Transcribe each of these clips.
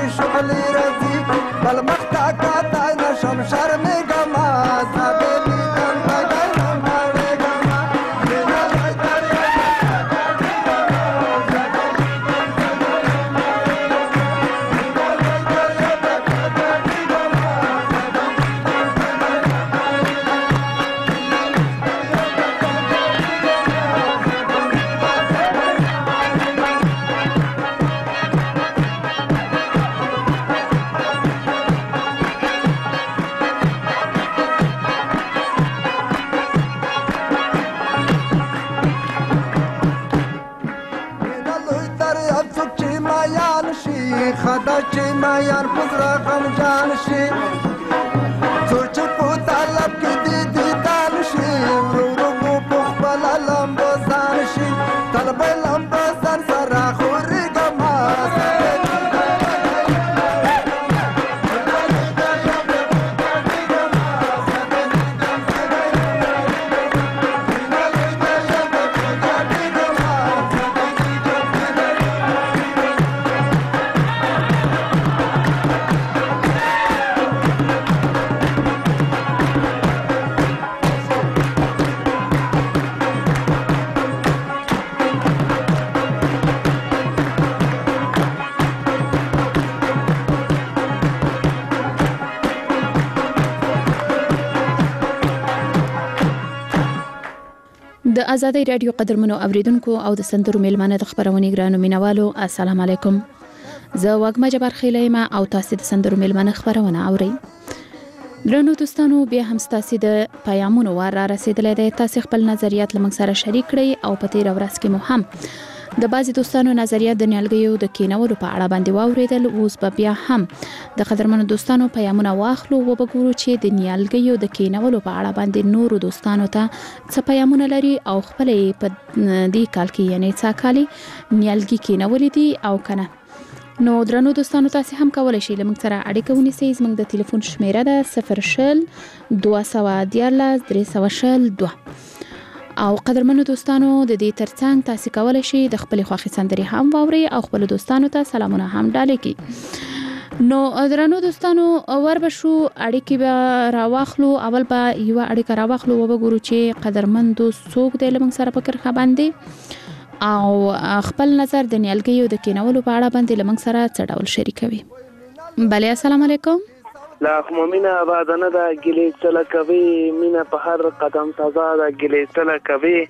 شغلی رزی بل مختا کاتا نشم شرمگم زبیلی دم بگم مارگم دینا لایتر خدا چې مایان پزرا غم جان شي څوک په طلب کې دي دیدان شي ورو په خپل لمبو ځان شي طلب لمبو ځان سره خوري ګما د آزادۍ رادیو قدرمنو اوریدونکو او د سندرو میلمانه د خبرونې ګرانو مینوالو السلام علیکم. زه واګما جبار خیلیم او تاسو د سندرو میلمانه خبرونه اورئ. ګرانو دوستانو بیا هم تاسو د پیغامونو ور را رسیدلې ده. تاسو خپل نظریات لمن سره شریک کړئ او په تیر ورځ کې مو هم د بعضی دوستانو نظریات د نیالګیو د کینولو په اړه باندې واوریدل. اوس به بیا هم د قدرمنو دوستانو پیغامونه واخلو او وګورو چې د نیالګیو د کینولو په اړه باندې نورو دوستانو ته څه پیغامونه لري او خپل په دې کال کې یعنی څا کالي نیالګي کینولې دي او کنه. نو درنو دوستانو تاسو هم کولای شئ لمن سره اړیکه ونیسئ. زموږ د ټلیفون شمیره ده 00212 او قدرمنو دوستانو د دې ترڅنګ تاسو کولای شئ د خپل خوښي سندري هم واوري او خپل دوستانو ته سلامونه هم ډالۍ کړئ. نو درنو دوستانو وربشو اړیکې به راواخلو. اول به یو اړیکه راواخلو او وګورو چې قدرمندو څوک د لمن سره فکر خباندې او خپل نظر د نیالګیو د کینولو په اړه باندې لمن سره څه ډول شریکوي. بله السلام علیکم. لا خمومینه آبادانه دا گلی چلا کوي مینه په هر قدم تازه دا گلی چلا کوي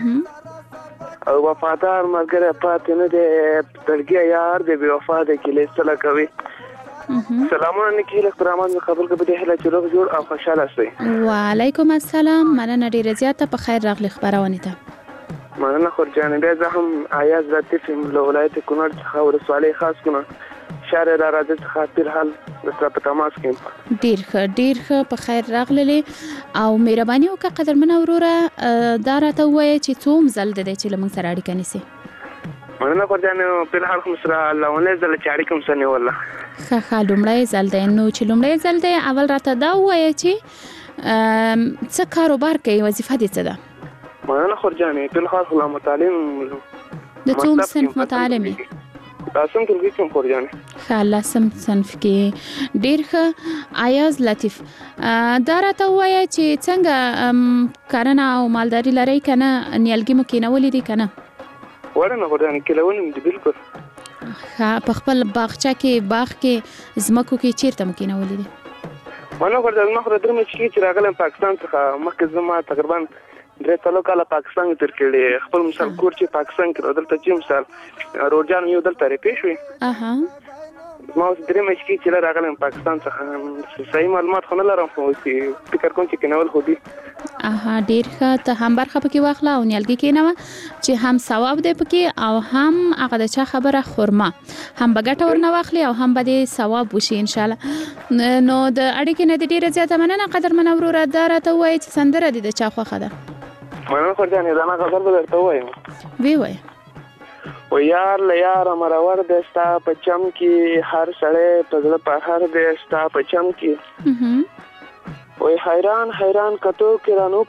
او وفادار ملګری پاتې نه دی ترګي یار دی بې وفا د گلی چلا کوي. سلامونه نکي له احترامات قبول کوي د هله چلو جوړ او خوشاله شئ. وعلیکم السلام. مننه ډیره زیاته په خیر راغلی خبرونه ته. مننه خورجان بیا زه هم آیاز لطیف له ولایت کونړ څخه ولسوالۍ خاص کنه شهر را راځي څخه په حال د په تماس کې ډیر ښه په خیر راغلی او مهرباني وکړه قدرمنه وروره دا راته وایي چې څوم زل د دې چې لمن سره اړیکه نیسي. مننه خورجان په حال کوم سره لونه زل چې اړیکه مسنه والله ښه لومړی زل دی. نو چې لومړی زل دی اول راته دا وایي چې څه کاروبار کوي وظیفه دې څه ده؟ مننه خورجان په حال خلا متعلم د څوم صنف متعلمي لاسم کې کوم خورجان لاسم صنف کې ډیر ښه. آیاز لطیف دا راته وایي چې څنګه کرنه او مالداري لري کنه نیالګي مو کینولې دي کنه؟ ورنه خورجان کینولې دي بالکل. په خپل باغچه کې زمکو کې چیرته مو کینولې دي؟ مننه خورجان ما خو درمه چې راغلم پاکستان څخه مخکې زما تقریبا درې څلور کاله پاکستان کې تیر کړی. خپل مثال کور چې پاکستان کې دلته چې مثال روزان یو دلته ریپې شوې ما اوس درې مېش کې چې راغلم پاکستان څخه صحیح معلومات خو نه لرم خو فکر کوم چې کینول خو دي. ډیر ښه. ته هم برخه پکې واخله او نیالګي کینوه چې هم ثواب دی پکې او هم هغه د چا خبره خورما هم به ګټه ورنه واخلي او هم به د ثواب وشي ان شاء الله. نو د اړیکې نه ډیره زیاته مننه قدرمنه وروره. دا راته وایي چې سندره دې د چا خوښه ده؟ مننه خورجان دا نه غزل به درته وایم. وایي و یار له یاره مرور دی ستا په چم کې هر سړی په زړه په هر دی ستا په چم کې وای حیران کتو کې رانو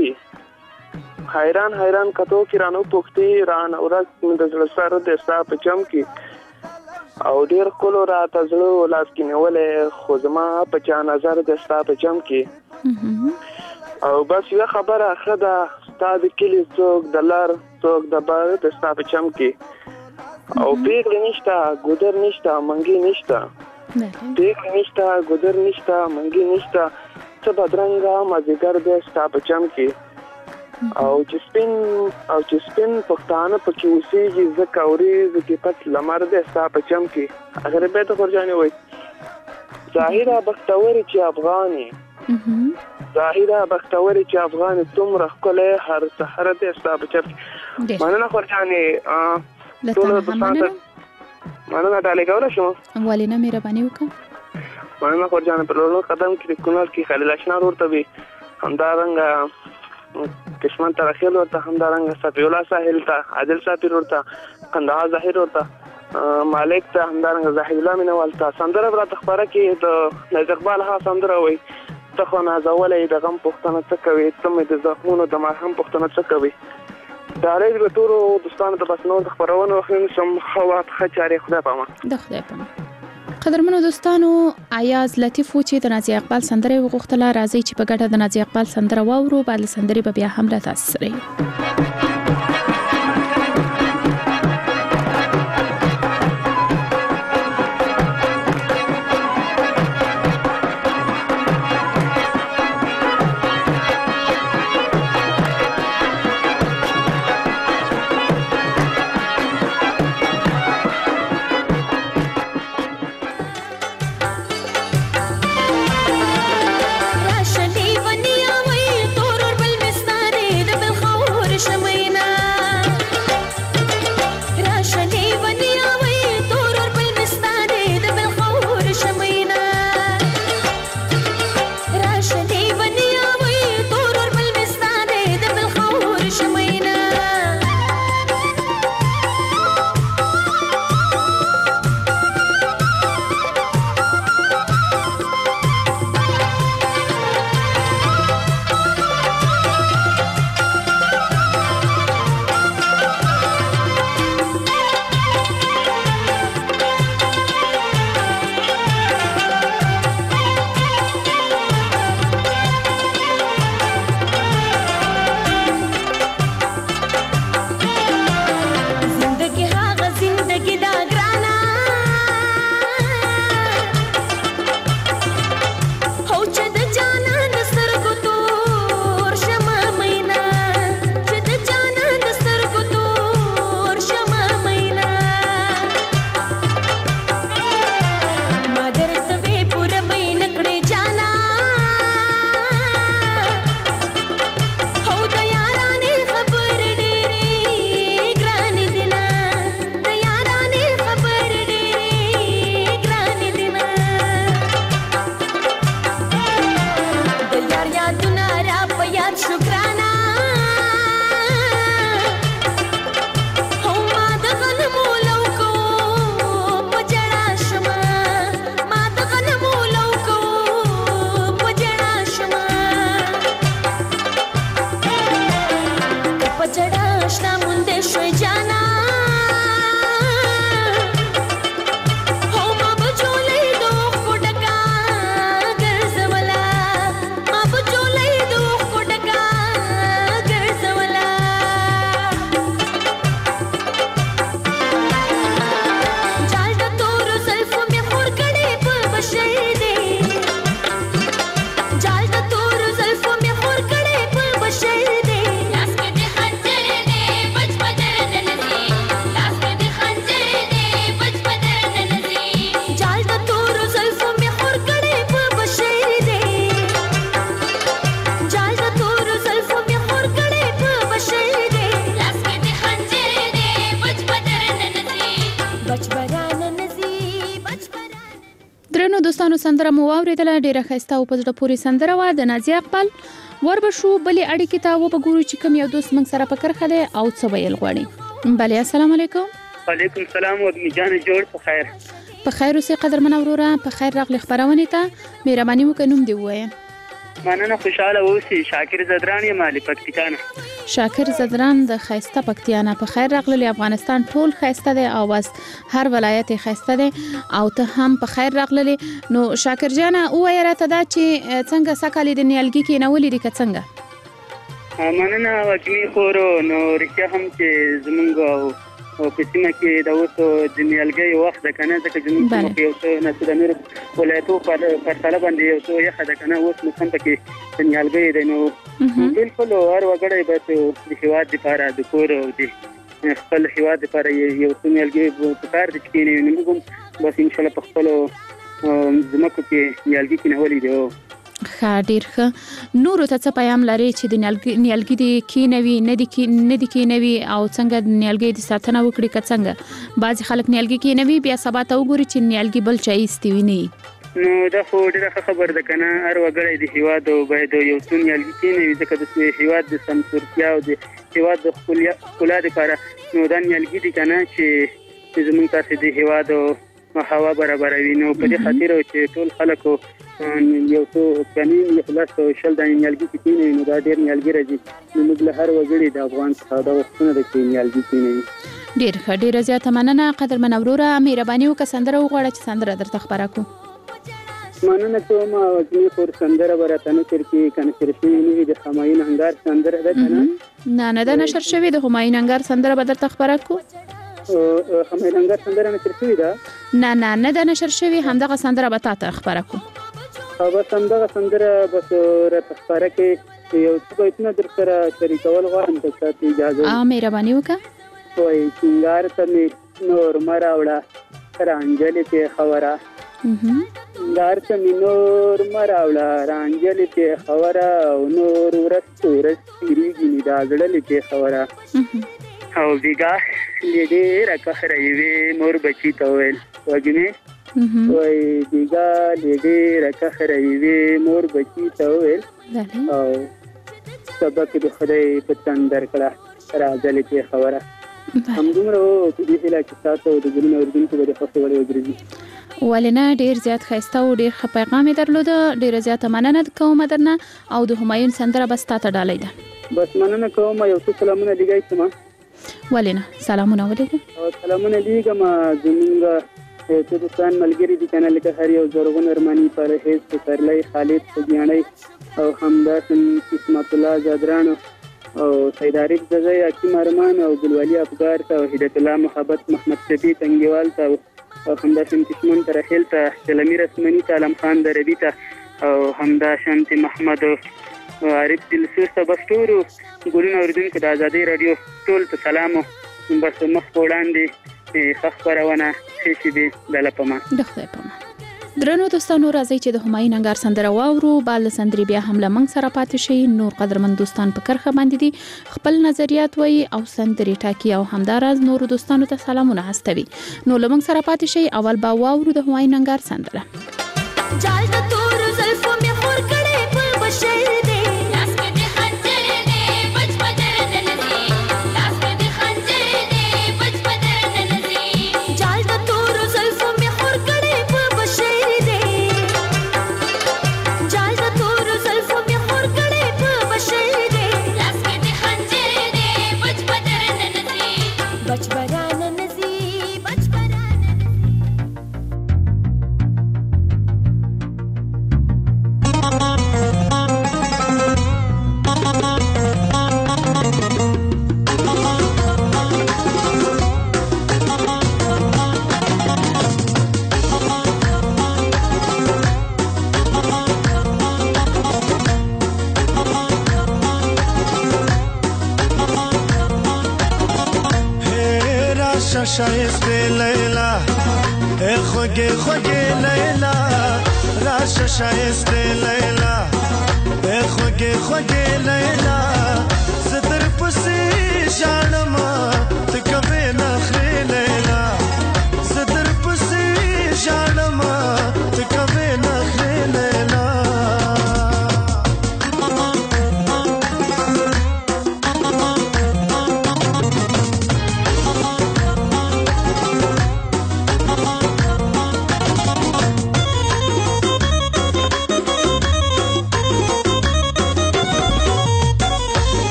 پوښتي حیران کتو کې رانو پوښتي ران ورځ د زړه سره دی ستا په چم کې او ډیر کولو راته زړه لاس کې نیولې خو زما په چا نظر د ستا په جام کې او بس یو خبره خدا ستا د کلی څوک د لار څوک د بار د ستا په چم کې او پیغلی نشته ګودر نشته منګي نشته پیغلی نشته ګودر نشته منګي نشته څه بدرنګه مازیګر د ستا په چم کې او چې سپین پښتانه پکې اوسېږي ځکه اورېږي کې پټ لمر دی ستا په چم کې اخر بیت خورجانې وایي ظاهره بختورې چې افغانې ظاهره بختورې چې افغانې څومره ښکلی هر سحر دی ستا په چم کې مننه خورجانې ټولو دوستانو ته مننه ډالۍ کولی شم ولې نه مهرباني وکړه مننه خورجانې په لوړ قدم کې د کونړ کې خلیل اشنا ورته وي همدارنګه کشمن ترخیل ورته همدارنګه صفی الله ساحل ته عادل صابر ورته قندهار ظاهر ورته مالک ته همدارنګه زاهد الله مینوال ته سندره راته خبره کې د نجیب اقبال ها سندره وایي ته خو نازولې د غم پوښتنه څه کوي ته مې د زخمونو د مرهم پوښتنه څه کوي دا لري د ټولو دوستانو ته بس نور د خبرونو وخت سم خوات خچاري خدای پامه د خدای پامه قدرمنو دوستانو آیاز لطیف و چې د نازي اقبال سندره وغوښتله راځي چې په ګډه د نازي اقبال سندره واورو بعد سندري به بیا هم را تاسو سره دوستانو سندره مو واوریدله ډیره ښایسته او په زړه پورې سندره وه د نازي اقبال وربشو بلې اړیکې ته وګورو چې کوم یو دوست موږ سره په کرخه دی او څه ویل غواړي بله السلام علیکم وعلیکم السلام وګمی جان جوړ په خیر په خیر اوسې قدرمن وروره په خیر راغلی خبرونه ته مهرباني وکړه نوم دی ووایه مننه خوشاله اوسې شاکر زدران یم علي پکتیکا نه شاکر زدران د خیسته پکتیانا په خیر راغلی. افغانستان ټول خیسته دی او بس هر ولایت خیسته دی او ته هم په خیر راغلی. نو شاکر جانا وایي راته دا چې څنګه سکالي د نیالګي کې نولې دي که څنګه؟ مننه وکیل خورو. نو رښتیا هم چې زمونږ او په سیمه کې د اوسو د نیالګي وخت د کنه ځکه زموږ په یو څه نه د نور ولایتو په پرتله باندې یو څه یخه د کنه اوس موسم پکې د نیالګي دی. نو بالکل هر وګړی به د هیواد لپاره د کور او د خپل هیواد لپاره یو څه نیالګي په کار دي چې نه موږ بس ان شاء الله په خپل زمکو کې نیالګي کې نه ولې دی. ډیر ښه. نورو ته څه پیغام لري چې د نیالګي د کینوي نه دي کینوي او څنګه د نیالګي د ساتنه وکړي که څنګه؟ بعضې خلک نیالګي کینوي بیا سبا ته وګوري چې نیالګي بل چا ایستي وي نه. نو دا خو ډېره ښه خبر ده که نه. هر وګړی د هیواد باید یو څو نیالګي کینوي ځکه د هیواد د سمسورتیا او د هیواد د ښکلا دپاره نو دا نیالګي دي که نه چې زموږ تاسې د هیواد هوا برابروي. نو په دې خاطر چې ټول خلکو یو څو قانون یو خلاص شل د نیالګي کې کینوي نو دا ډېر نیالګي راځي. نو موږ له هر وګړي د افغان څخه دا وختونه ده چې نیالګي کینوي. ډېر ښه. ډېره زیاته مننه قدرمن وروره. مهرباني وکړه سندره وغواړه چې سندره درته خپره کړو. مننه کوم. وزنی خور سندره به راته نشر کې که نشر شوې نه وي د همایون انګار سندره ده که نه؟ نه ده نشر شوې. د همایون انګار سندره به درته خپره کړو. همایون انګار سندره نشر شوې ده؟ نه ده نشر شوې. همدغه سندره به تا ته خپره کړو. بس همدغه سندره بس راته خپاره کې یو څه بیتونه در سره شریکول غواړم که تاسو اجازه وي. مهرباني وکړه. وایي سینګار ته مې نور مه راوړه رانجلې پېښوره. سینګار ته مې نور مه راوړه رانجلې پېښوره او نور ورځ تېرېږي مې دا زړلې پېښوره. او بیګا ډېره قهره یوې مور بچي ته وویل وږمې وای دیګا ډېره قهره یوې مور بچي ته وویل او سبق د خدای په تن درکړه راځلې پېښوره. همدومره په دې هیله چې تاسو د ګلونو اورېدونکو به د خوښې وړ وګرځي. ولې نه. ډېر زیات ښایسته او ډېر ښه پیغام یې درلوده. ډېره زیاته مننه کوم درنه او د همایون سندره به ستا ته ډالۍ ده. بس مننه کوم. یو څه سلامونه لیږئ ته ما. ولې نه. سلامونه ولیږم. سلامونه لیږم. زمونږ څه دوستان ملګري دي که نه لکه هر یو زرغون ارماني پرهیز پسرلی خالد خوږیاڼی او همداسې قسمت الله زادران او سید عارف زغی حکیم ارمان او ګلوالي افګار ته او هدایت الله محبت محمد شفیع تنګیوال ته او همداسې کشمن ترحیل ته سلمی رسمنی ته علم خان دربي ته او همداسې محمد عارف دلسوز ته بس ټولو ګلونو اورېدونکو د ازادۍ راډیو ټول ته سلام. بس مخ په وړاندې ښه خپرونه ښې شېبې د الله په امان. د خدای په امان. درنو دوستانو راځئ چې د همایون انګار سندره واورو. بال سندرې بیا هم له موږ سره پاتې شي. نور قدرمن دوستان په کرښه باندې دي خپل نظریات وایي او سندرې ټاکي او همداراز نورو دوستانو ته سلامونه هستوي. نو له موږ سره پاتې شي. اول به واورو د همایون انګار سندره. جال د تور زلفو مې خور کړې په بشر دې لاس کې دې خنجر دې بچ بدر ننزي لاس کې دې خنجر دې بچ بدر ننزي جال د تور زلفو مې خور کړې په بشر دې جال د تور زلفو مې خور کړې په بشر دې لاس کې دې خنجر دې بچ بدر ننزي بچ بدر ننزي بچ بدر شایسته لیلا ای خوږه خوږه لیلا راشه شایسته لیلا ای خوږه خوږه لیلا زدر پسې ژړم ته کوي نخرې لیلا زدر پسې ژړم ته کوي نخرې لیلا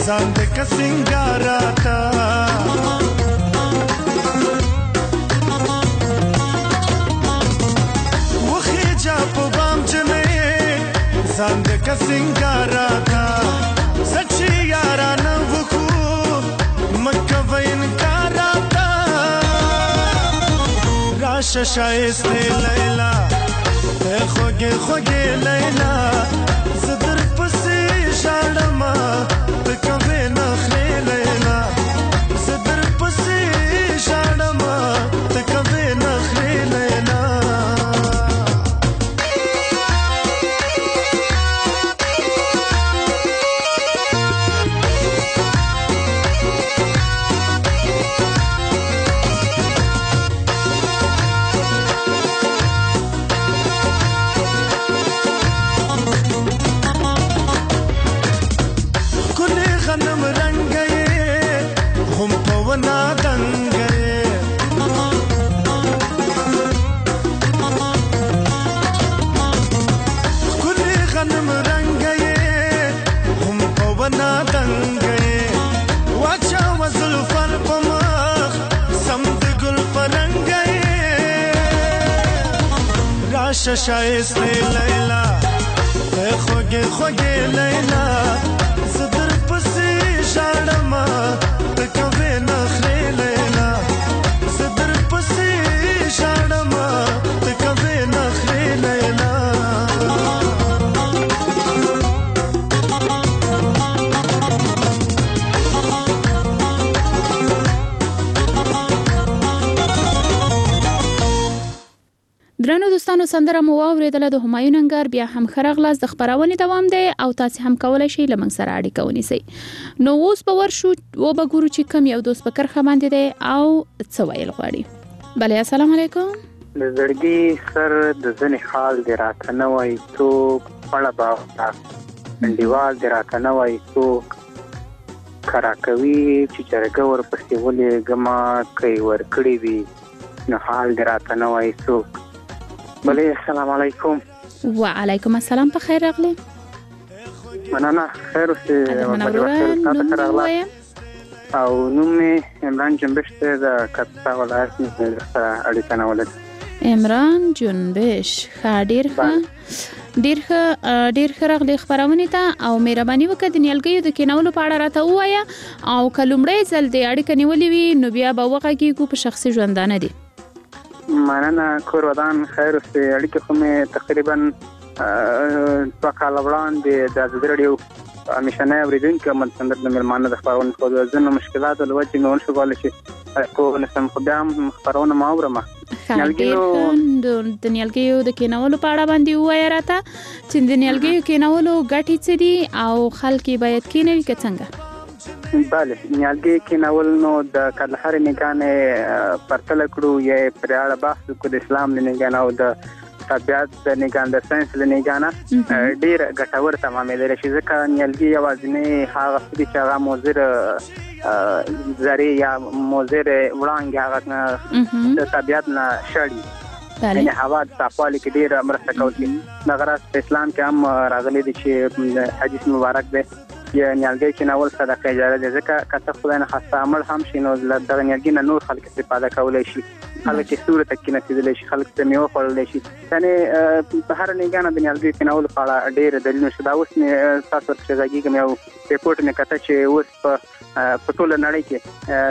ځان د کسنګاراتا وخی جا په بام جنې ځان د کسنګاراتا سچي یارانه وکړو مکه وینکاراتا راشه شایسته لیلا خوږه خوږه لیلا زدر پسې شاړما ته کوي نخلې لیلا زدر پسې شاړما ته کوي نخلې لیلا شایسته لیلا خوږه خوږه لیلا زدر پسې شاړما ته کوي نخلې لیلا زدر پسې شاړما ته کوي نخلې لیلا درنو دوستانو سندره مو واوریدله د همایون انګار بیا هم خرغلاس د خبرونه دوام دی او تاسو هم کولای شئ لمن سره اړیکه ونیسئ نو اوس به ورشو و به ګورو چې کم یو دوست په کرخه باندې دی او څه ویل غواړي بله السلام علیکم د زړګي سر د ځنې حال دی راته نه وایي څوک پړه باغ انډیوال دی راته نه وایي څوک کرا کوي چې جرګه ورپسې ولېږمه کوي ورکړې وي نو حال دی راته نه وایي څوک بله السلام علیکم وعلیکم السلام په خیر راغلی مننه خیر اوسې او نوم مې عمران جنبش دی د کاپیسا ولایت سره اړیکه نیولې عمران جنبش ډېر ښه راغلی خپرونې ته او مهرباني وکړه د نیالګیو د کینولو په اړه راته ووایه او که لومړی ځل د اړیکه نیولې وي نو بیا به وغږیږو په شخصي ژوندانه دي مننه کور ودان خیر اوسې اړیکې خو مې تقریبا 2 کاله وړاندې د ازادي راډیو همیشنی اورېدونکی یم د مېلمانه د خپرونې خو د ځینو مشکلاتو له وجې مې ونشو کولی چې ونسم خو بیا هم خپرونه مې اورم د نیالګیو د کینولو په اړه باندې ووایه راته چې د نیالګیو کینولو ګټې څه دي او خلک یې باید کینوي که څنګه بله نیالګي کینول نو د هرې نګانې پرتله کړو یا پرې اړه بحث وکړو د اسلام له نګانه او د طبیعت د نګانه د ساینس له نګانه ډېر ګټور تمامېدلی شي ځکه نیالګي یوازینی هغه څه دي چې هغه مضر ذرې یا مضر وړانګې هغه د طبیعت نه شړي یعنې هوا د صافوالي کې ډېره مرسته کوي دغه راز په اسلام کې هم راغلی دی چې حدیث مبارک دی یا نیالګي کینول صدقه جاریه ده ځکه که ته خدای نخواسته عمل هم شي نو دغه نیالګي نه نور خلک استفاده کولی شي خلک یې ستوري ته کینېدلی شي خلک ته میوه خوړلی شي یعنې په هره نیګانه د نیالګیو کینولو په اړه ډېر دلیلونه شته دا اوس مې تاسو ورپسې غږېږم یو ریپورټ مې کته چې اوس په ټوله نړۍ کې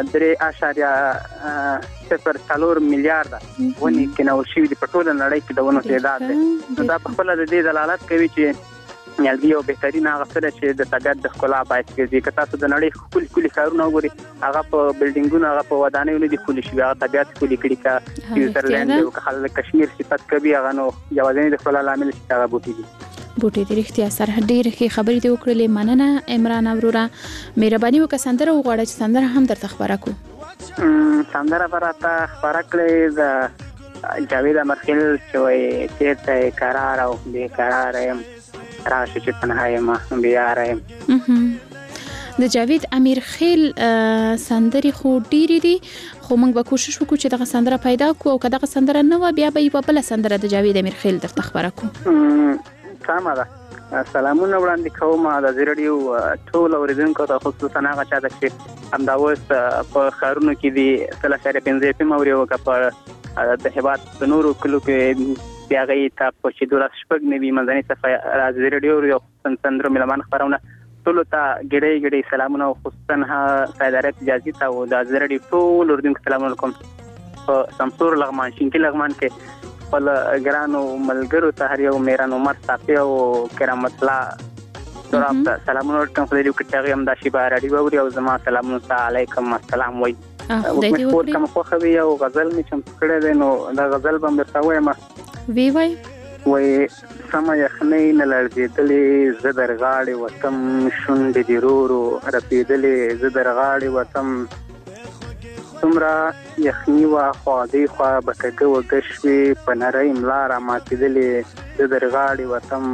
3.04 میلیارده ونې کینول شوي دي په ټوله نړۍ کې د ونو تعداد دی نو دا په خپله د دې دلالت کوي چې نیالګي یو بهترین هغه څه ده چې د طبیعت د ښکلا باعث ګرځي که تاسو د نړۍ ښکلي ښارونه وګورئ هغه په بلډینګونو هغه په ودانیو نه دي ښکلي شوي هغه طبیعت ښکلي کړي که سویټزرلینډ او که خلک کشمیر صفت کوي هغه نو یوازینی د ښکلا لامل چې هغه بوټي دي بوټي د رښتیا سره ډېرې ښې خبرې دې وکړلې مننه عمران وروره مهرباني وکړه سندره وغواړه چې سندره هم درته خپره کړو سندره به راته خپره کړې د جاوید امرخیل چې وایي چېرته یې قرار او بېقراره یم راشه چې تنها یم بیاره یم د جاوید امیرخیل سندرې خو ډېرې دي خو موږ به کوشش وکړو چې دغه سندره پیدا کړو او که دغه سندره نه وه بیا به یې په بله سندره د جاوید امیرخیل درته خپره کړو سمه ده سلامونه وړاندې کوم د رادیو ټول اوریدونکو ته، خصوصا هغه چا چې همدا اوس په ښارونو کې دي 3.5 FM اوري او په د هیواد د نورو کلو کې بیا غي ته په چې 2.9 منځني صفه راځي رادیو یو سندرو ملمان خبرونه ټول ته ګډي سلامونه، خصوصا سیدارت اجازه ته او د رادیو ټول اوریدونکو سلامونه کوم. په سمسور لغمان شینکی لغمان کې خپل ګرانو ملګرو ته هر یو میران عمر صافي او کرامت الله درافت سلامونه ورکوم. په دې کې چې هم د شیبا رادیو اوري او زما سلامونه علیکم السلام وای. خدای کوم خو خو یو غزل می چم کړه ده، نو دا غزل به مرته وایم وی وای سم یخنې نه لړزېدلې زدر غاړې وتم شونډې دی رورو رپېدلې زدر غاړې وتم تمرا یخنی وا خو دې خو بکګه وګښوي په نری املا را ماتېدلې زدر غاړې وتم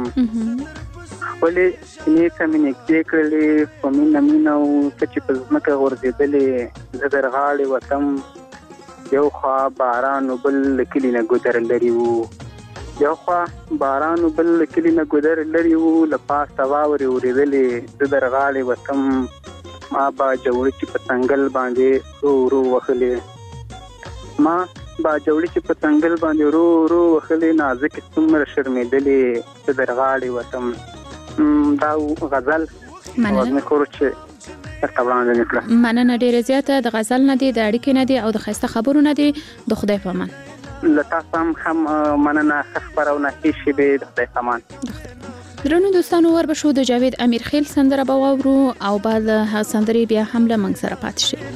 ولې نیکه مې نږدې کړلې په مینه او ته چې په ځمکه غورځېدلې زدر غاړې وتم یو خوا باران بل کلی نه ګودر لري وو یو خوا باران بل کلی نه ګودر لري وو لپاسه واوري اورېدلې زدر غاړې وتم ما با جوړی چې په څنګل باندې رو وخلې ما با جوړی چې په څنګل باندې رو وخلې نازک څومره شرمېدلې چې درغاړې وتم. دا غزل وزن خورچ ترتبلان نکړه. مننه ډیره زیاته د غزل نه دی، د اړیکې نه دی او د خسته خبرو نه دی. د خدای په امان. لتا هم مننه خبرونه هیڅ به د خدای په امان. درنو دوستانو ور بشو د جاوید امیر خیل سندره به واورو او بعد سندري بیا هم له موږ سره پات شي.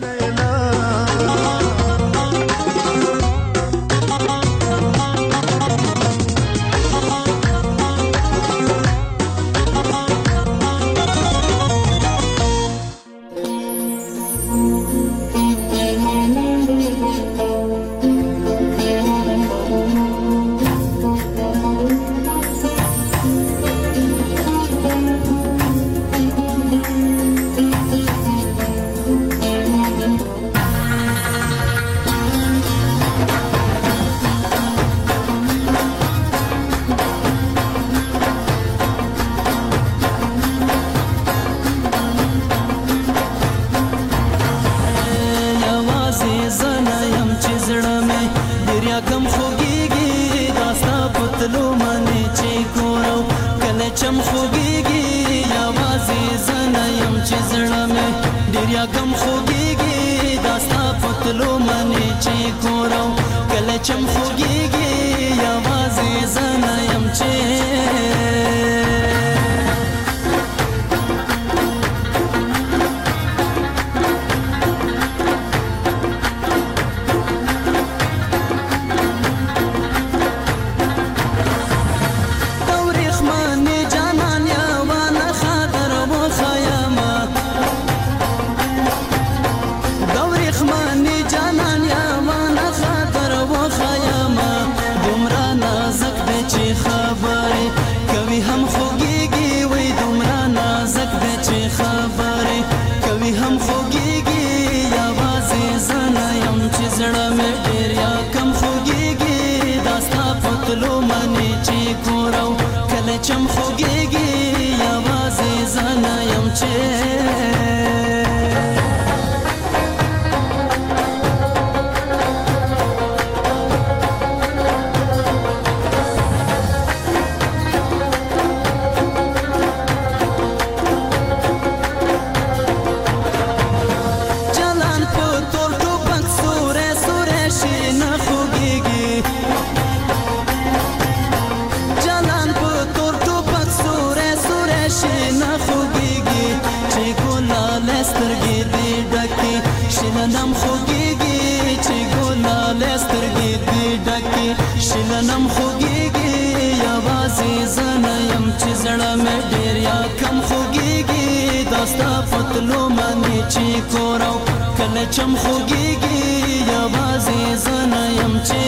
چم خوږیږي یا بازي زنه يم چې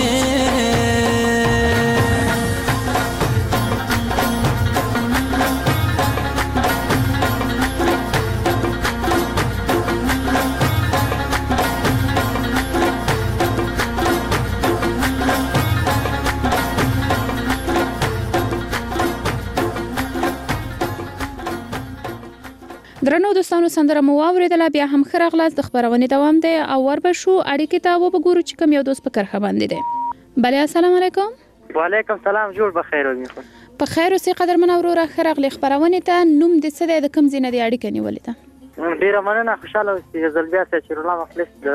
درنو دوستانو سندره مو واوریدله بیا هم ښه راغلاست د خبرونې دوام دی او وربشو اړیکې ته وګورو چې کوم یو دوست په کرخه باندې دی. بله السلام علیکم. وعلیکم سلام. جوړ بخیر او په خیر اوسې قدرمن وروره ښه راغلی خبرونې ته. نوم دې څه دی د کوم ځای نه دې اړیکه نیولې ده؟ ډیره مننه خوشاله اوسئ. غزل بیا سید شیرالله مخلص د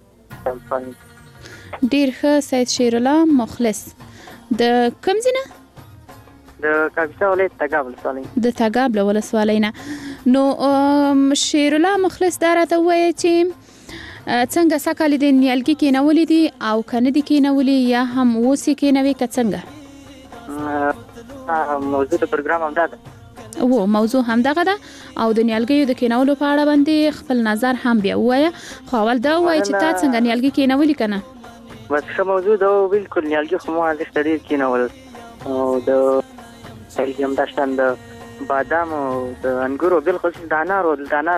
ډیر ښه سید شیرالله مخلص د کوم ځای نه؟ د کاپیسا ولایت تګاب ولسوالۍ. د تګاب ولسوالۍ نه. نو شیرالله مخلص دا راته ووایه چې څنګه سږ کال دې نیالګي کېنولي دي او که نه دي کېنولي یا هم اوس یې کېنوي که څنګه؟ موضوع د پروګرام همدا ده. موضوع همدغه ده او د نیالګیو د کېنولو په اړه باندې خپل نظر هم بیا ووایه. خو اول دا ووایه چې تا څنګه نیالګي کېنولي که نه؟ بس ښه موضوع ده. بلکل نیالګي خو ما هلته ډېر کېنول او د همداشان د بادام او د انګورو بالخصوص د انارو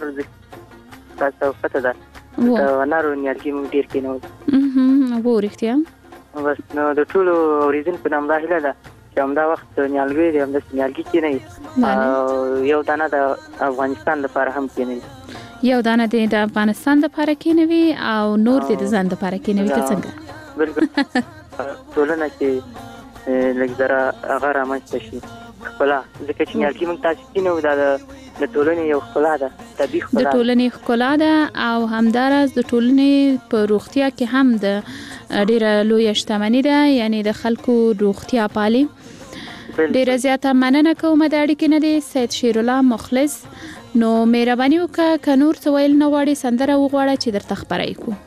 تاسو پته ده د انارو نیالګي موږ ډېر کېنول. رښتیا؟ بس نو د ټولو اورېدونکو نه همدا هیله ده چې همدا وخت نیالګي دی همداسې نیالګي کېنوي او یو دانه د افغانستان لپاره هم کېنوي. یو دانه د افغانستان لپاره کېنوي او نور د ځان لپاره کېنوي که څنګه؟ بالکل. ټولنه کې لږ ذره هغه رامنځته شي ښکلا، ځکه چې نیالګي موږ تاسې کېنوو دا د ټولنې یو ښکلا ده، طبیعي ښکلا ده. د ټولنې ښکلا ده او همداراز د ټولنې په روغتیا کې هم د ډیره لویه شتمني ده، یعنی د خلکو روغتیا پالي. ډیره زیاته مننه کوم د اړیکې نه دی سید شیرالله مخلص. نو مهرباني وکړه که نور څه ویل نه غواړې سندره وغواړه چې درته خپره یې کړو.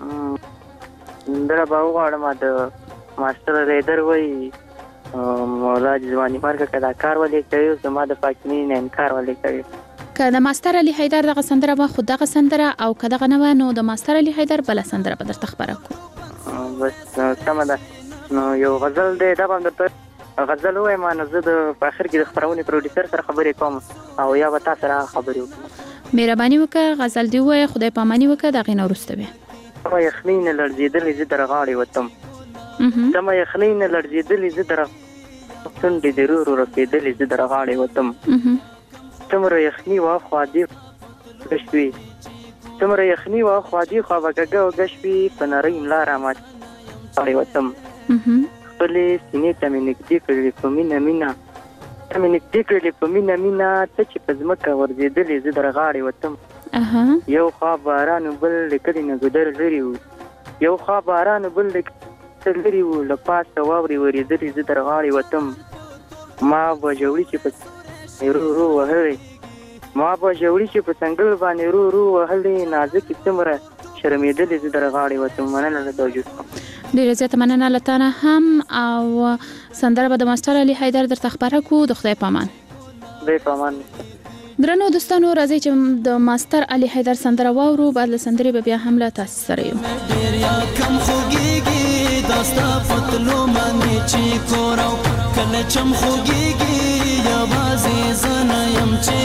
سندره به وغواړم د ماسټر ریدر وایي مولا جوانی مرګه که دا کار ولې کوي زما د پاکینې نه انکار ولې کوي. که د ماسټر علي حیدر دغه سندره به خو دغه سندره او که دغه نه وه نو د ماسټر علي حیدر بله سندره به درته خپره کړو. بس سمه ده. نو یو غزل دی دا به هم درته غزل ووایم نو زه په اخر کې د خپرونې پروډیوسر سره خبرې کوم او یا به تا سره خبرې وکړم. مهرباني وکړه غزل دې ووایه خدای پاماني وکړه د هغې نه وروسته بیا. تمه یخنۍ نه لړزېدلې زه در غاړې وتم تمه یخنۍ نه لړزېدلې زه در څنډې د رورو رپېدلې زه در غاړې وتم څومره یخني وه خوا دې شوې څومره یخني وه خوا دې خوا به کږه وږه شوې په نرۍ ملا راماتې غاړې وتم خپلې سینې ته مې نږدې کړلې په مینه مینه ته مې نږدې کړلې په مینه مینه ته چې په ځمکه ورځېدلې زه در غاړې وتم یو خوا باران بل د کلي نه ګودر لرې وو یو خوا باران بل د لرې وو له پاسه واورې ورېدلې زه در غاړې وتم ما به ژوړي چې په رو رو وهلې ما به ژوړي چې په څنګل باندې رو رو وهلې نازکې څومره شرمېدلې زه در غاړې وتم. مننه له توجه څخه. ډېره زیاته مننه له تا نه هم او سندره به د ماسټر علي حیدر درته خپره کړو. د خدای پامان. خدای پامان. درنو دوستانو راځئ چې د ماسټر علي حیدر سندره واورو. بعد له سندرې به بیا هم له تاسو سره یو. کم خوږیږي داستا پتلو باندې چې کوراو کله چم خوږیږي یوازې زه نه یم چې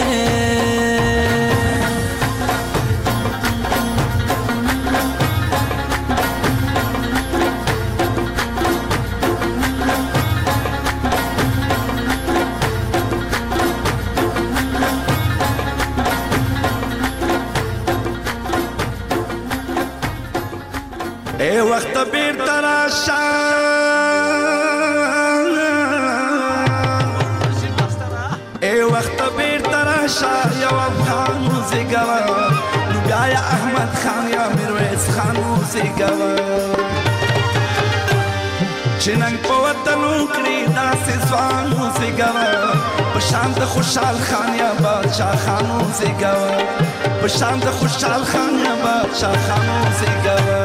اے وقت بیر تراشا اے وقت بیر تراشا یو افغان موزیګوا نو بیا یا احمد خان یا میرویس خان موزیګوا چننګ په وطن وکړي داسې ځوان موزیګوا په شان د خوشحال خان یا بادشاه خان موزیګوا په شان د خوشحال خان یا بادشاه خان موزیګوا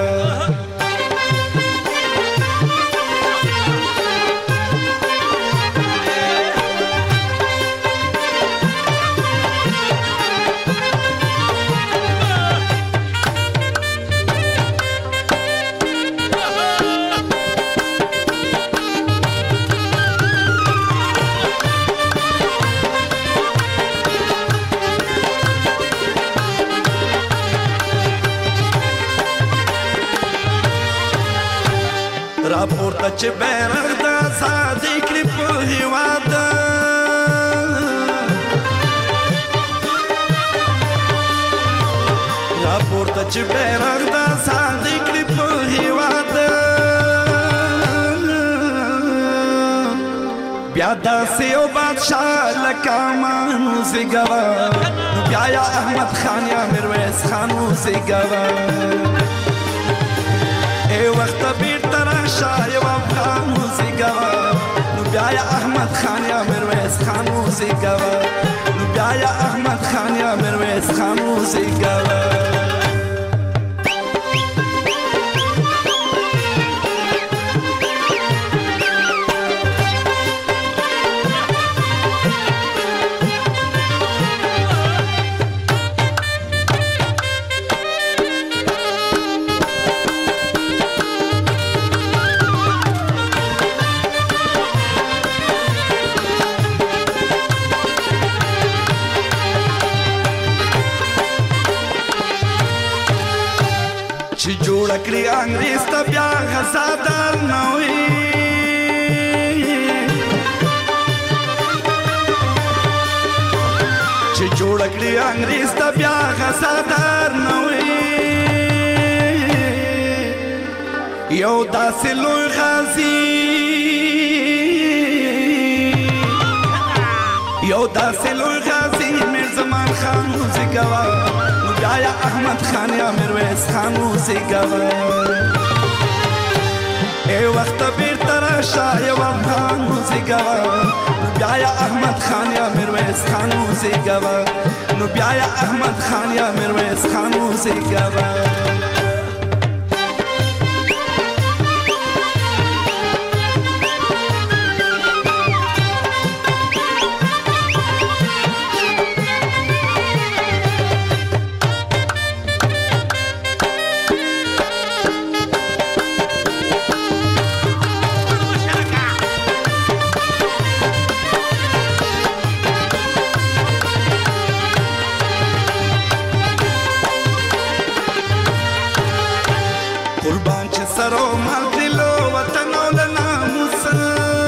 راپورته چې بیرغ د ازادۍ کړي په هېواد چې بیرغ د آزادۍ کړي په هېواد بیا داسې یو بادشاه لکه امان وزېږوه نو بیا یا احمد خان یا میرویس خان وزېږوه ای وخته بیرته راشه یو افغان وزېږوه نو بیا یا احمد خان یا میرویس خان وزېږوه نو بیا یا احمد خان یا میرویس خان وزېږوه کړي انګریز ته بیا غزا در نه وي چې جوړه کړي انګریز ته بیا غزا در نه وي یو داسې لوی غازي یو داسې لوی غازي میر زمان خان وزېږوه نو بیا یا احمد خان یا میرویس خان وزېږوه ای وخته بیرته راشه یو افغان وزېږوه نو بیا یا احمد خان یا میرویس خان وزېږوه نو بیا یا احمد خان یا میرویس خان وزېږوه قربان چې سرو مال دلو وطن او له ناموسه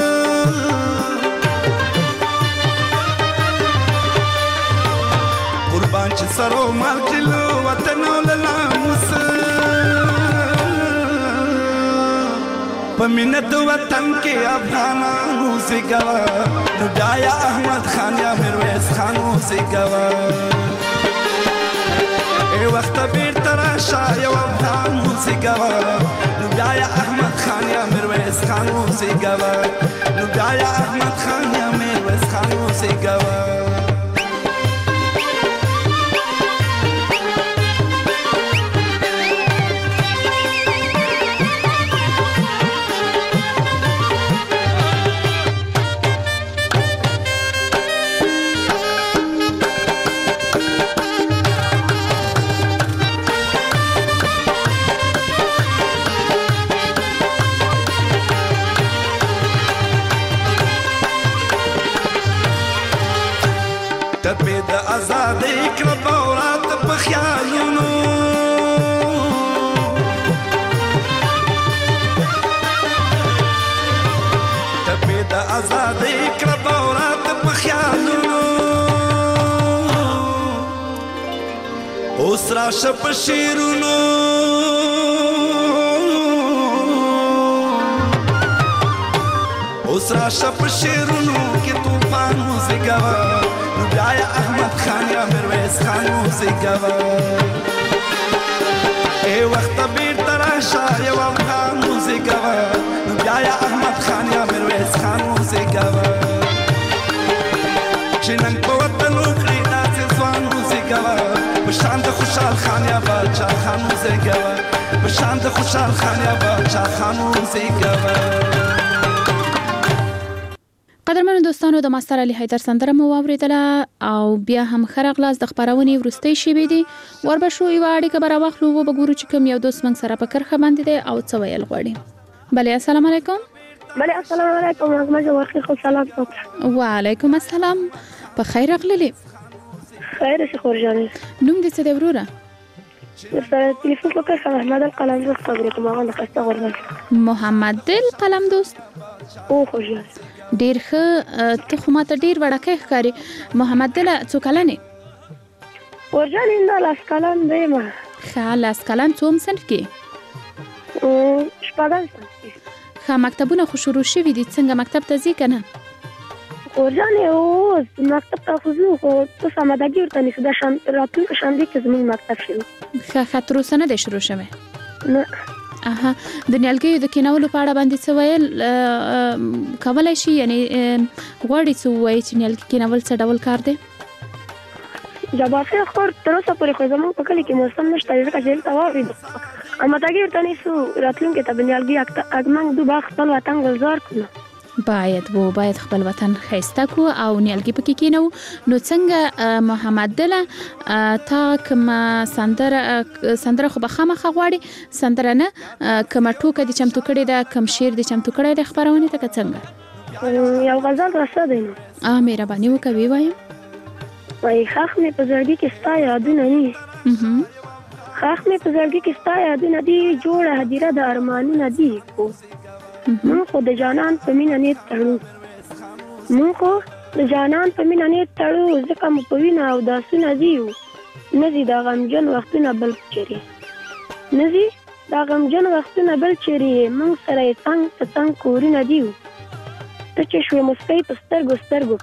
قربان چې سرو مال دلو وطن او له ناموسه په مینه د وطن کې افغانان وزېږوه نو بیا یا احمد خان یا میرویس خان وزېږوه ای وخته بیرته راشه یو افغان وزېږوه نو بیا یا احمد خان یا میرویس خان وزېږوه نو بیا یا احمد خان یا میرویس خان وزېږوه ټپې د ازادۍ کړه باورات په خیالونو ټپې د ازادۍ کړه باورات په خیالونو اوس راشه په شعرونو اوس راشه په شعرونو کې طوفان وزېږوه نو بیا یا احمد خان یا میرویس خان وزېږوه ای وخته بیرته راشه یو افغان وزېږوه نو بیا یا احمد خان یا میرویس خان وزېږوه چې نن په وطن وکړي داسې ځوان وزېږوه په شان د خوشحال خان یا باچا خان وزېږوه په شان د خوشحال خان یا باچا خان وزېږوه قدرمنو دوستانو د ماستر علي حیدر سندره مو واوریدله او بیا هم ښه راغلاست د خپرونې وروستۍ شېبې دي وربشو یوه اړیکه به راواخلو وبګورو چې کوم یو دوست موږ سره په کرښه باندې دی او څه ویل غواړي بلې السلام علیکم بلې السلام علیکم نظمه ورخي خو سلام وعلیکم السلام په خیر راغللې خیر شي خورجانې نوم دې څه دی وروره سره تلیفون وکړ محمد القلم دوست خبرې کوم هغه خسته غوړم محمد القلم دوست او خورجانې ډیر ښه ته خو ماته ډیر وړکې ښکاري محمد دله څو کلن یې ورجانې نه لاس کلن دی ما ښه 10 کلن څوم صنف کې شپږم صنف کې ښه مکتبونه خو شروع شوي دي څنګه مکتب ته ځې که نه جانې اوس مکتب ته خو ځو خو اوس آمادګي ورته نیسو دا راتلونکي شنبې کې زموږ مکتب شروع ښه تر اوسه نه دی شروع شوی نه د نیالګیو د کینولو په اړه باندې څه ویل کولی شي یعنې غواړي څه ووایي چې نیالګي کینول څه ډول کار دی جبار صاحب خو تر اوسه پورې خو زموږ په کلي کې موسم نشته ځکه چې دلته واورې ده آمادګي ورته نیسو راتلونکي ته به نیالګي اګمنګ دو باغ خپل وطن ګلزار کړو باید خپل وطن ښایسته کړو او نیالګي پکې کینو نو څنګه محمد دله تا کومه سندره خو به خامخا غواړي سندره نه کومه ټوکه دې چمتو کړې ده کوم شعر دې چمتو کړی دی خپرونې ته که څنګه یو غزل راسه دی نو مهرباني وکړه ووایم وایي ښخ مې په زړګي کې ستا یادونه دي ښخ مې په زړګي کې ستا یادونه دي جوړه هدیره د ارمانونه دي مونږ خو د جانان په مینه نیت تړو ځکه مو په وینه اوداسونه دي نه دي دا غمجن وختونه بل چیرې مونږ سره یې څنګ په څنګ کورونه دي ته چې شوې مسکۍ په سترګو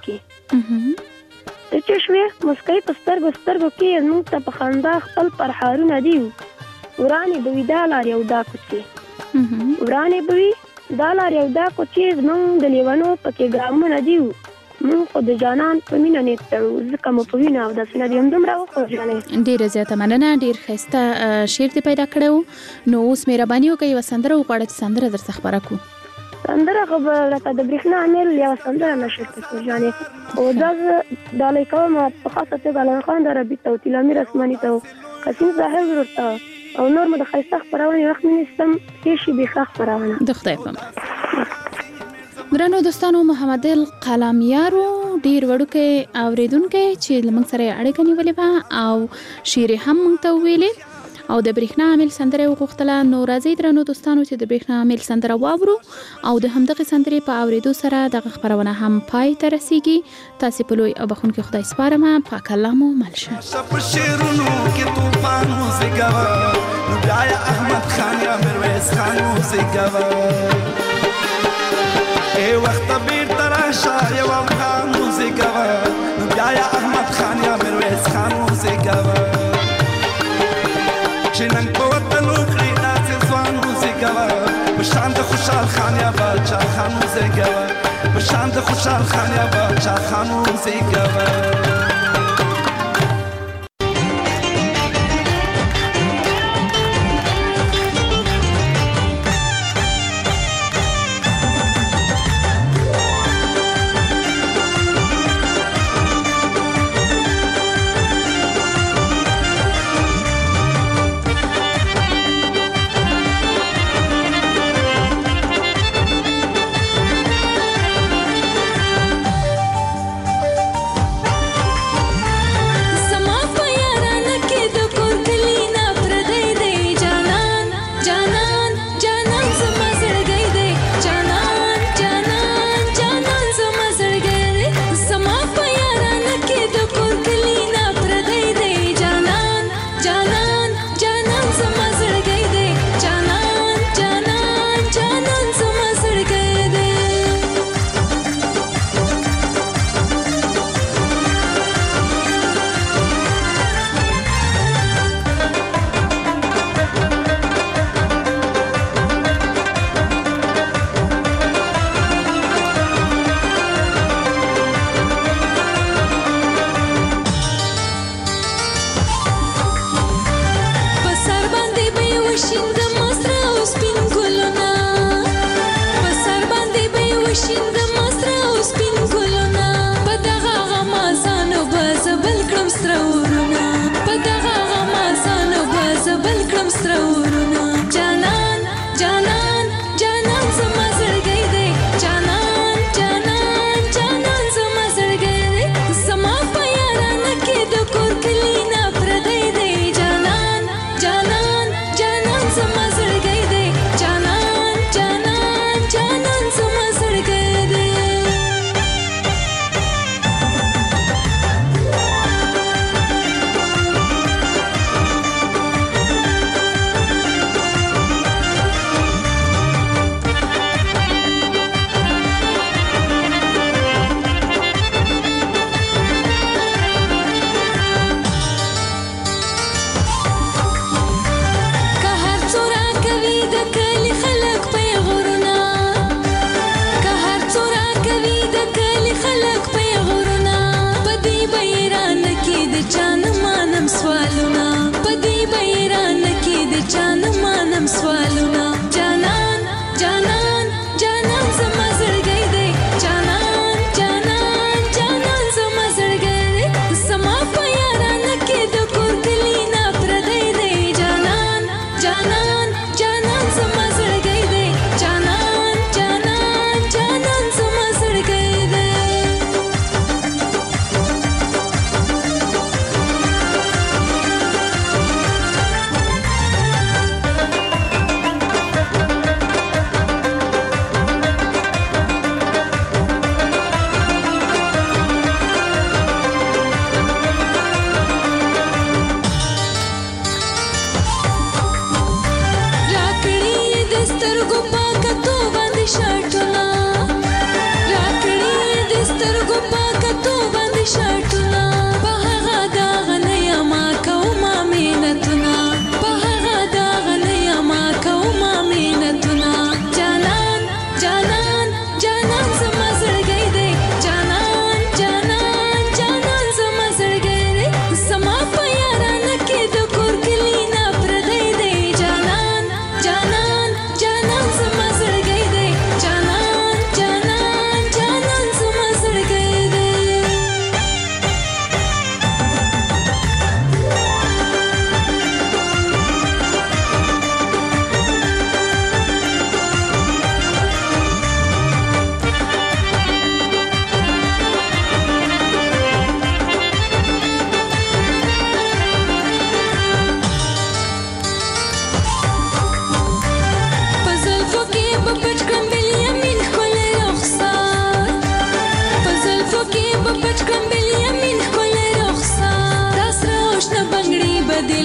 کې مونږ ته په خندا خپل پرهارونه دي ورانې به وي دا لارې او دا کوڅې زمونږ د لیونو پکې ګامونه دي مونږ خو د جانان په مینه نیت تړو ځکه مو په وینه اوداسونه دي همدومره وخو جانې ډېره زیاته مننه ډېر ښایسته شعر دې پیدا کړی و نو اوس مهرباني وکړئ یوه سندره وغواړه چې سندره درڅه خپره کړو سندره خو به لکه د برېښنا امیر یوه سندره نشر کړو جانې او دا زه ډالۍ کوم په خاصه توګه علم خان دربي ته او تیل امیر اسماني ته قسیم صاحب ورته او نور مو د ښایسته خپرونې وخت مې نیستم ښې شي بېخه خپرونه د خدای په امان درنو دوستانو محمد دل قلمیارو ډیر وړوکی اوریدونکی چې لمنګ سره اړیکه نیولې وه او شعر هم موږ ته ویلې او د برېښنا عامل سندره وغوښتله نو راځئ درنو دوستانو چې د برېښنا عامل سندره واورو او د همدغې سندرې په اوریدو سره دغه خپرونه هم پای ته رسیږي تاسې په لوی او بخښونکي خدای سپارمه پاک الله مو مل شه احمد خان یا میرویس خان موسیقا ای وخت بیر تراشا یو افغان موسیقا نو بیا یا احمد خان یا میرویس خان موسیقا چې نن په وطن وکړي داسې ځوان موسیقا په شان د خوشحال خان یا باچا خان موسیقا په شان د خوشحال خان یا باچا خان موسیقا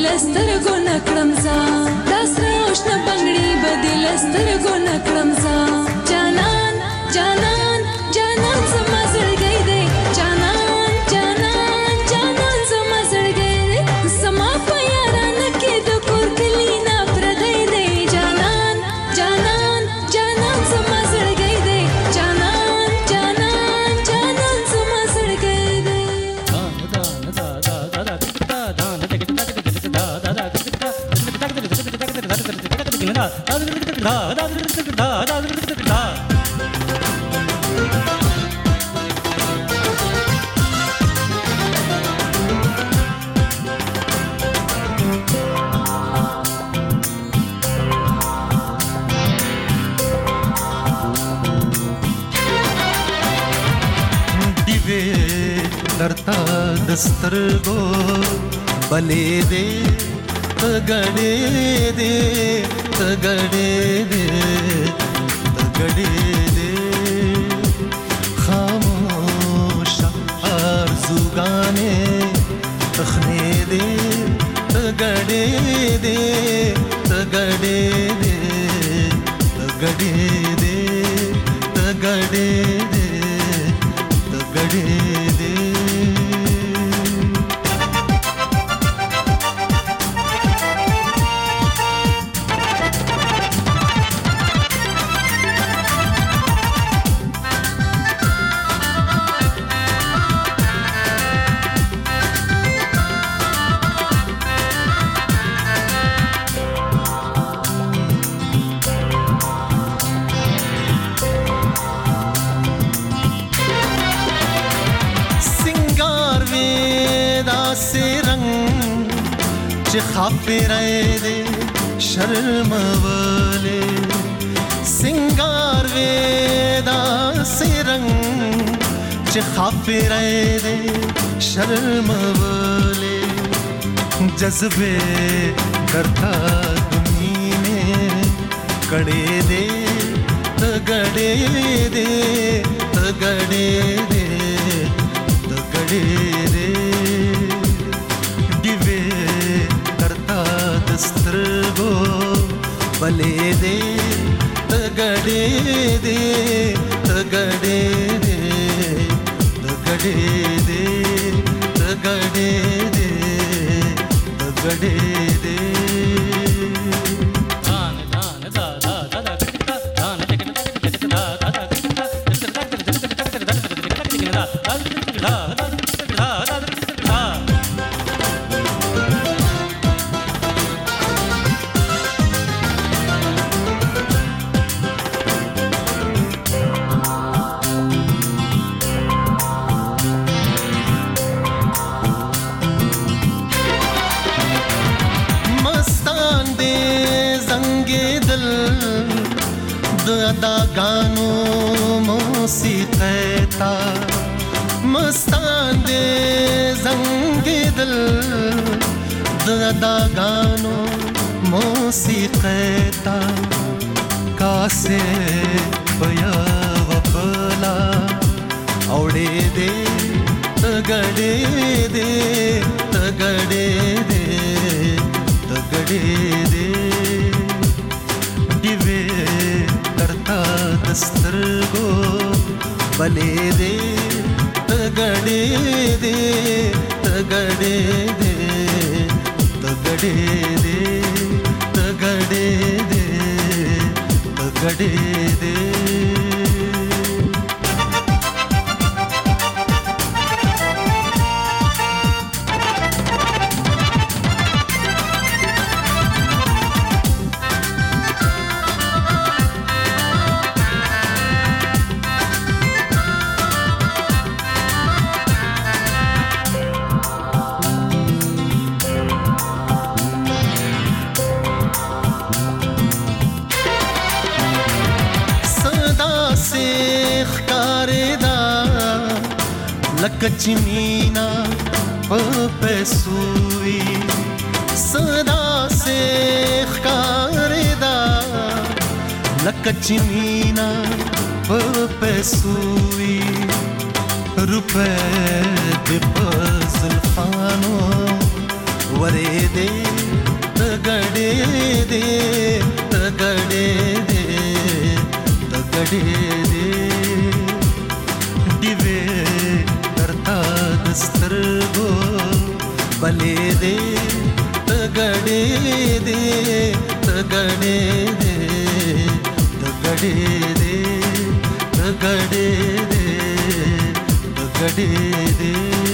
سترګو نکړم زه داسره اوشنه بنګړي بدل سترګو نکړم زه جانان جانان جانان زما زړګی دی جانان جانان جانان زما زړګی دی زما په یارانه کې د کور کلی نه پردی دی جانان جانان جانان زما زړګی دی جانان جانان جانان زما زړګی دی درتا دسترګو بلې دې تګړې دې تګړې دې تګړې دې خاموش ارزوګانې تخنې دې تګړې دې تګړې دې تګړې دې تګړې دې تګړې چې خاپېرې دې شرم ولې سنگار وې دا سرنګ چې خاپېرې دې شرم ولې جذبه درتا دنينه کړې دې تګړې دې تګړې دې تګړې سترګو بلې دې تګړې دې تګړې دې تګړې دې تګړې دې تګړې دې داګانو موسیقی تا مستان دې زنګ دل داګانو موسیقی تا کاسه پیا وپلا اوړې دې تګړې دې تګړې دې تګړې دې سترګو بلې دې تګړې دې تګړې دې تګړې دې تګړې دې تګړې دې कचमीना पैसुई सदा से खारेदा लकचमीना पैसुई रुपए दे जुल्फानो वरे दे तगड़े दे तगड़े दे तगड़े दे दिवे करता दस्तरगो बले दे तगड़े दे तगड़े दे तगड़े दे तगड़े दे तगड़े दे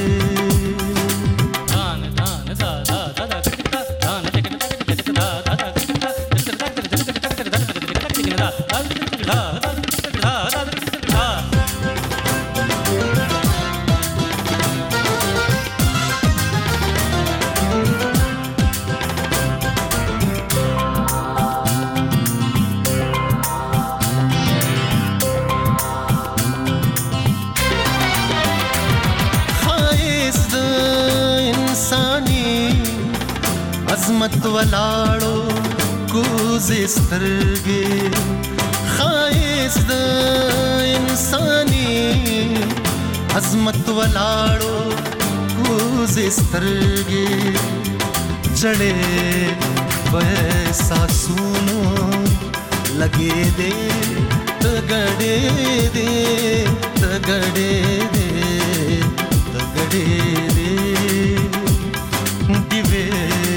عظمت ولاړو کوز سترګې خایست د انساني عظمت ولاړو کوز سترګې جړې وساسونو لګې دې تګړې دې تګړې دې تګړې دې دیوې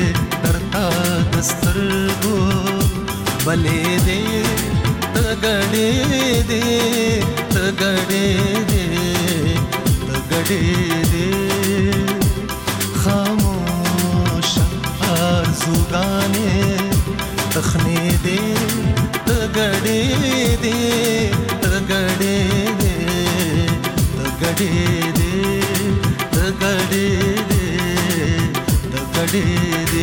दस्तरगो बले दे तगड़े दे तगड़े दे तगड़े दे खामोश आरज़ूगाने तखने दे तगड़े दे तगड़े दे तगड़े दे तगड़े दे तगड़े दे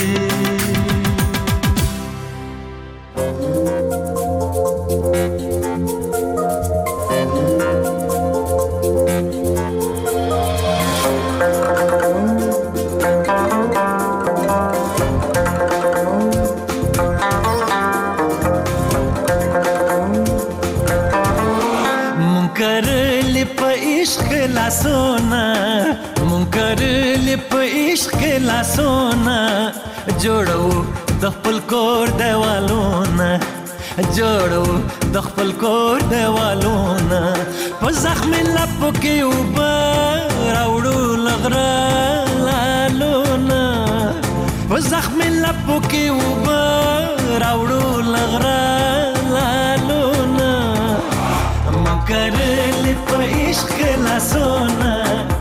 मुंकर लिप इश्क ला सोना जोड़ो दखल कोर देवालोना जोड़ो दखल कोर देवालोना पजख में लप के ऊपर राउडू लगरा लालोना पजख में लप के ऊपर राउडू लगरा लालोना मुंकर लिप इश्क ला सोना